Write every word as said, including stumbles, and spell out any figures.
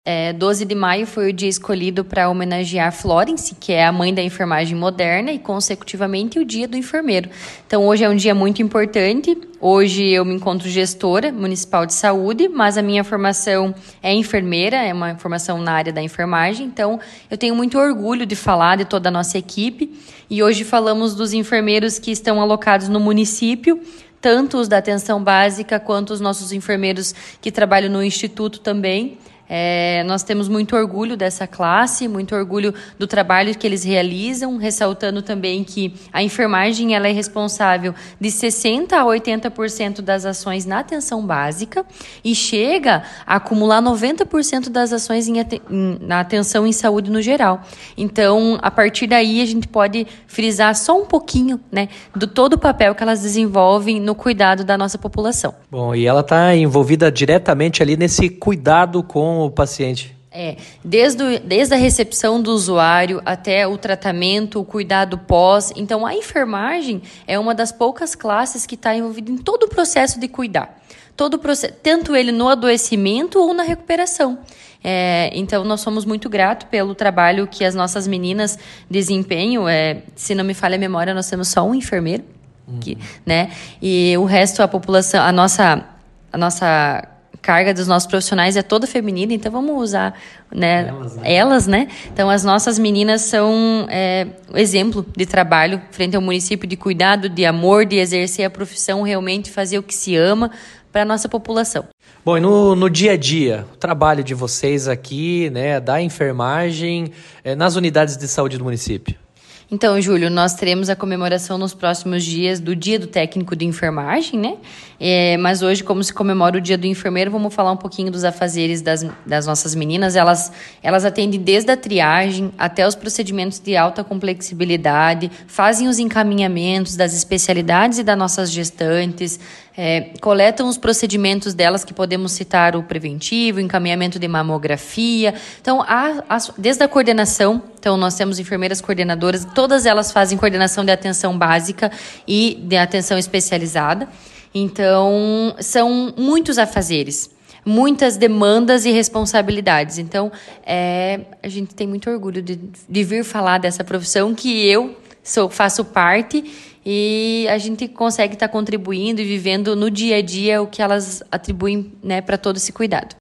É, doze de maio foi o dia escolhido para homenagear Florence, que é a mãe da enfermagem moderna, e consecutivamente o dia do enfermeiro. Então hoje é um dia muito importante. Hoje eu me encontro gestora municipal de saúde, mas a minha formação é enfermeira, é uma formação na área da enfermagem. Então eu tenho muito orgulho de falar de toda a nossa equipe. E hoje falamos dos enfermeiros que estão alocados no município, tanto os da atenção básica quanto os nossos enfermeiros que trabalham no instituto também. É, nós temos muito orgulho dessa classe, muito orgulho do trabalho que eles realizam, ressaltando também que a enfermagem ela é responsável de sessenta a oitenta por cento das ações na atenção básica e chega a acumular noventa por cento das ações em, em, na atenção em saúde no geral. Então, a partir daí, a gente pode frisar só um pouquinho, né, do todo o papel que elas desenvolvem no cuidado da nossa população. Bom, e ela está envolvida diretamente ali nesse cuidado com o paciente. É, desde, o, desde a recepção do usuário até o tratamento, o cuidado pós. Então, a enfermagem é uma das poucas classes que está envolvida em todo o processo de cuidar. Todo o processo, tanto ele no adoecimento ou na recuperação. É, então, nós somos muito gratos pelo trabalho que as nossas meninas desempenham. É, se não me falha a memória, nós temos só um enfermeiro. Uhum. Que, né? E o resto, a população, a nossa... A nossa carga dos nossos profissionais é toda feminina, então vamos usar, né, elas, né? Elas, né? Então, as nossas meninas são é, o exemplo de trabalho frente ao município, de cuidado, de amor, de exercer a profissão, realmente fazer o que se ama para a nossa população. Bom, e no, no dia a dia, o trabalho de vocês aqui, né, da enfermagem, é, nas unidades de saúde do município? Então, Júlio, nós teremos a comemoração nos próximos dias do Dia do Técnico de Enfermagem, né? É, mas hoje, como se comemora o Dia do Enfermeiro, vamos falar um pouquinho dos afazeres das, das nossas meninas. Elas, elas atendem desde a triagem até os procedimentos de alta complexibilidade, fazem os encaminhamentos das especialidades e das nossas gestantes, é, coletam os procedimentos delas, que podemos citar o preventivo, o encaminhamento de mamografia. Então, a, a, desde a coordenação, então nós temos enfermeiras coordenadoras, todas elas fazem coordenação de atenção básica e de atenção especializada. Então, são muitos afazeres, muitas demandas e responsabilidades. Então, é, a gente tem muito orgulho de, de vir falar dessa profissão que eu sou, faço parte, e a gente consegue estar contribuindo e vivendo no dia a dia o que elas atribuem, né, para todo esse cuidado.